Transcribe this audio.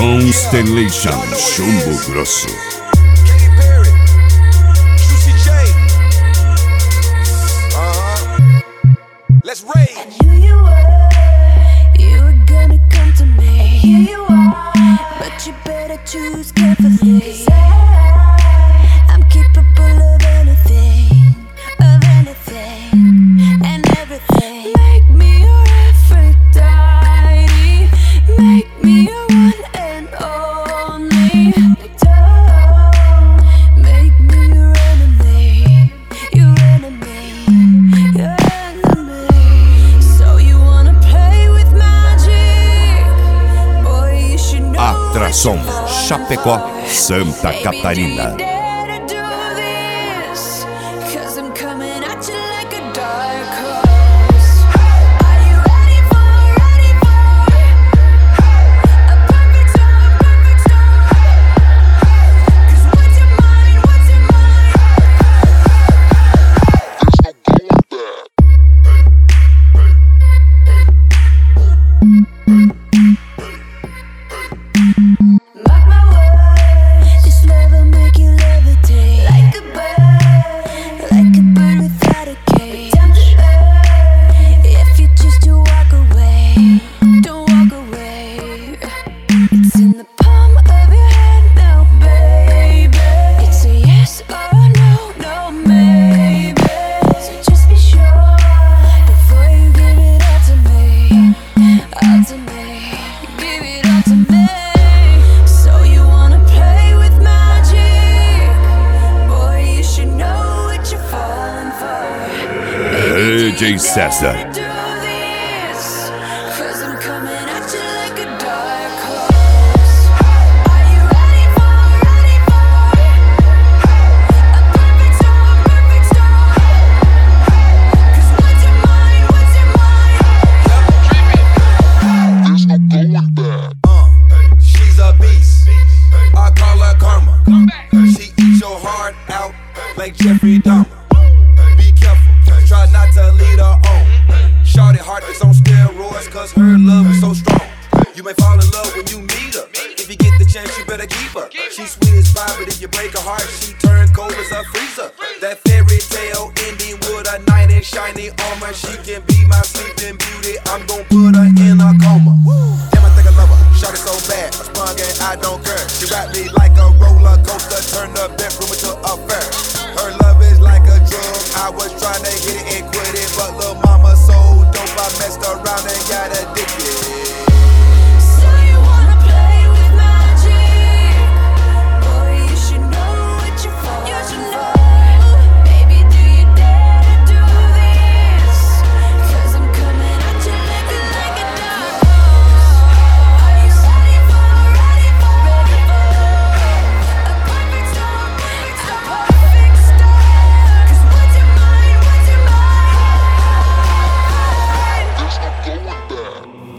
Constellation Chumbo Grosso. Let's raid. I knew you were gonna come to me. Here you are, but you better choose carefully. 'Cause I'm capable of anything, and everything. Make me your Aphrodite, make me your one and only. Don't make me your enemy, your enemy, your enemy. So you wanna play with magic? Boy, you should know. Atração Chapecó, Santa Catarina. Mark my words, this love will make you levitate like a bird without a cage. Down to earth, if you choose to walk away, don't walk away. It's in the palm of your hand now, baby. It's a yes or no, no maybe. So just be sure before you give it all to me, all to me. Give it all to me. So you wanna play with magic? Boy, you should know what you're falling for. DJ César. Do this, 'cause I'm coming at you like a dark horse. Are you ready for a perfect storm? 'Cause what's your mind? She's a beast. I call her karma. She eats your heart out like Jeffrey Dahmer. Be careful, try not to lead her on. Shorty heart is on steroids, 'cause her love is so strong. You may fall in love when you meet her. If you get the chance, you better keep her. She's sweet as pie, but if you break her heart, she turns cold as a freezer. That fairy tale ending with a knight in shiny armor. She can be my sleeping beauty. I'm gon' put her in a coma. Damn, I think I love her. Shorty so bad, I sprung and I don't care. She wrapped me like a roller coaster, turned up.